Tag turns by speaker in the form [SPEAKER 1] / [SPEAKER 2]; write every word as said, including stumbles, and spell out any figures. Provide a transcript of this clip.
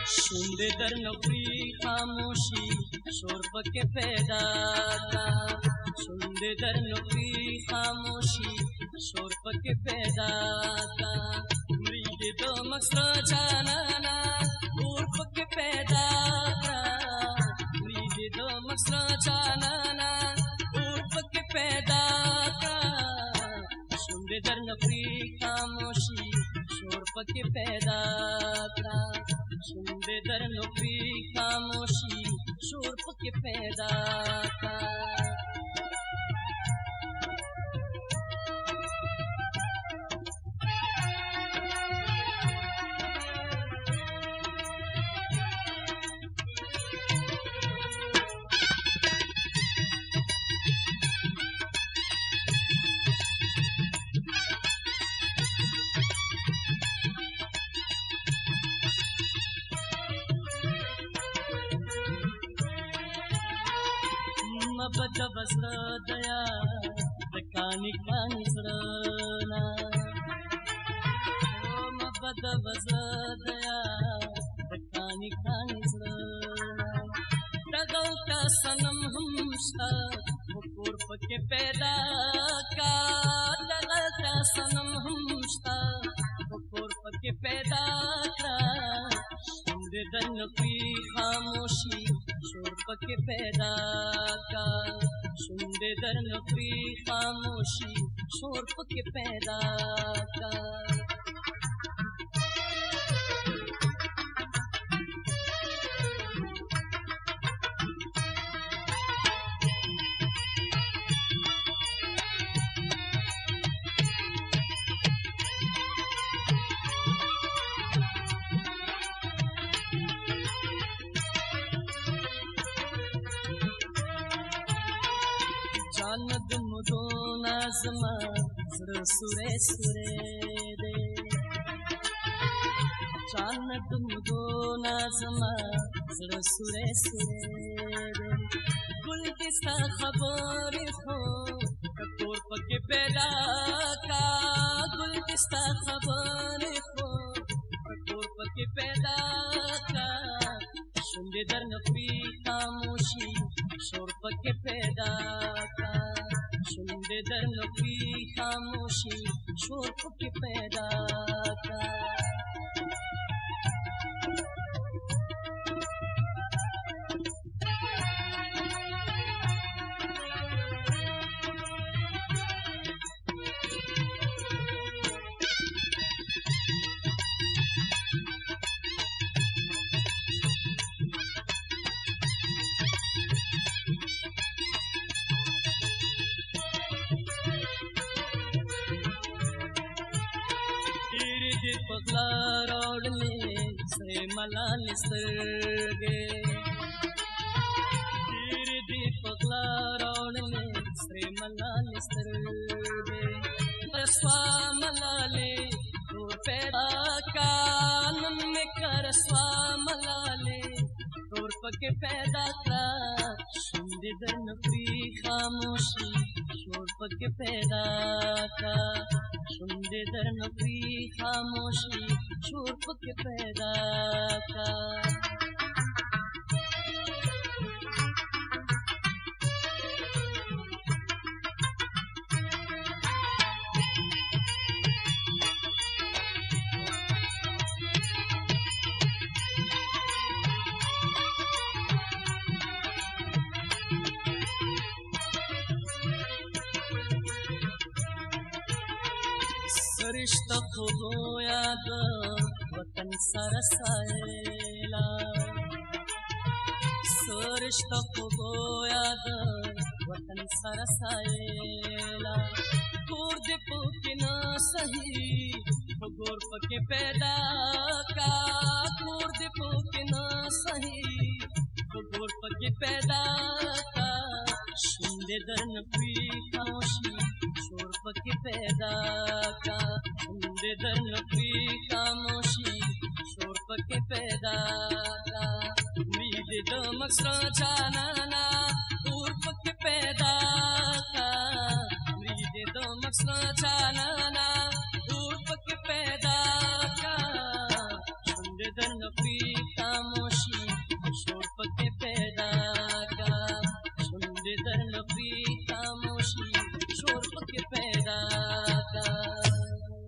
[SPEAKER 1] शुंदे दर नौकरी खामोशी शोर पके पैदा का। शुंदे दर नौकरी खामोशी शोर पके पैदा का। मृग दो मक्सर जाना दूर पके पैदा का। मृग दो मक्सर जाना दूर पके पैदा का। शुंदे दर नौकरी खामोशी शोर पके पैदा का। शुंदे दर नौकरी खामोशी शोर पके पैदा का। मबद बसर दया दकानी कानी सड़ना। मबद बसर दया दकानी कानी सड़ना। दगल का सनम हमसा मुकुर पके पैदा का। दगल का सनम हमसा मुकुर पके पैदा का। शुंदे दर नौकरी खामोशी शोर पके पैदा का। शुंदे दर नौकरी खामोशी शोर पके पैदा का। जानद मुदो नाज़मा ज़र सुरे सुरे दे। जानद मुदो नाज़मा ज़र सुरे सुरे दे। गुल किस्ता खबर हो कपूर पके पैदा का। गुल किस्ता खबर हो कपूर पके पैदा का। शुंदे दर नौकरी खामोशी शोर पके पैदा का। शुंदे दर नौकरी खामोशी शोर पके पैदा का। पगला रोडले से मलाल सरगे। तीर दी पगला रोडले से मलाल सरगे। रस्वा मलाले दूर पैदा का। नन्हे का रस्वा मलाले दूर पके पैदा का। शुंदे दर नौकरी खामोशी शोर पके पैदा का। शुंदे दर नौकरी खामोशी शोर पके पैदा का। सरिश्ता खुदो याद वतन सरसाएला। सरिश्ता खुदो याद वतन सरसाएला। गोर दे पोके ना सही गोर पके पैदा का। गोर दे पोके ना सही गोर पके पैदा का। शुंदे दर नौकरी खामोशी शोर पके पैदा का। शुंदे दर नौकरी खामोशी शोर पके पैदा का। उम्मीद दो मक्सर जाना दूर पके पैदा का। उम्मीद दो मक्सर जाना दूर पके पैदा का। शुंदे दर नौकरी खामोशी पी